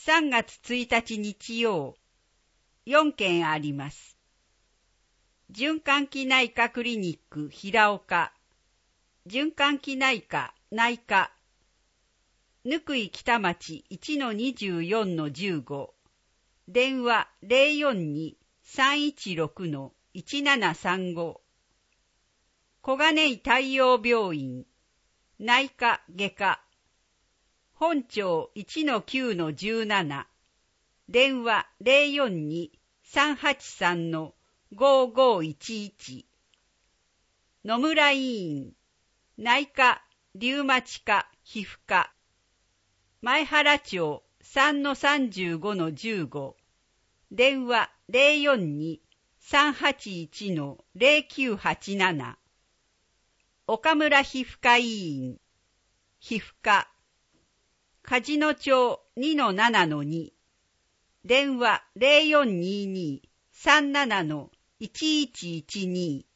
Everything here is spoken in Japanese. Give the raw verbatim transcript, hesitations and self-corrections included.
さんがつついたち日曜、よんけんあります。循環器内科クリニック平岡、循環器内科内科、ぬくい北町 いちのにじゅうよんのじゅうご、電話 ゼロよんに さんいちろく いちななさんご、小金井太陽病院内科外科、本町 いちのきゅうのじゅうなな、電話 ゼロよんに さんはちさん ごごいちいち、野村医院内科リウマチ科皮膚科、前原町 さんのさんじゅうごのじゅうご、電話 ゼロよんに さんはちいち ゼロきゅうはちなな、岡村皮膚科医院皮膚科、梶野町 にのななのに、電話 ゼロよんにに さんなな いちいちいちに、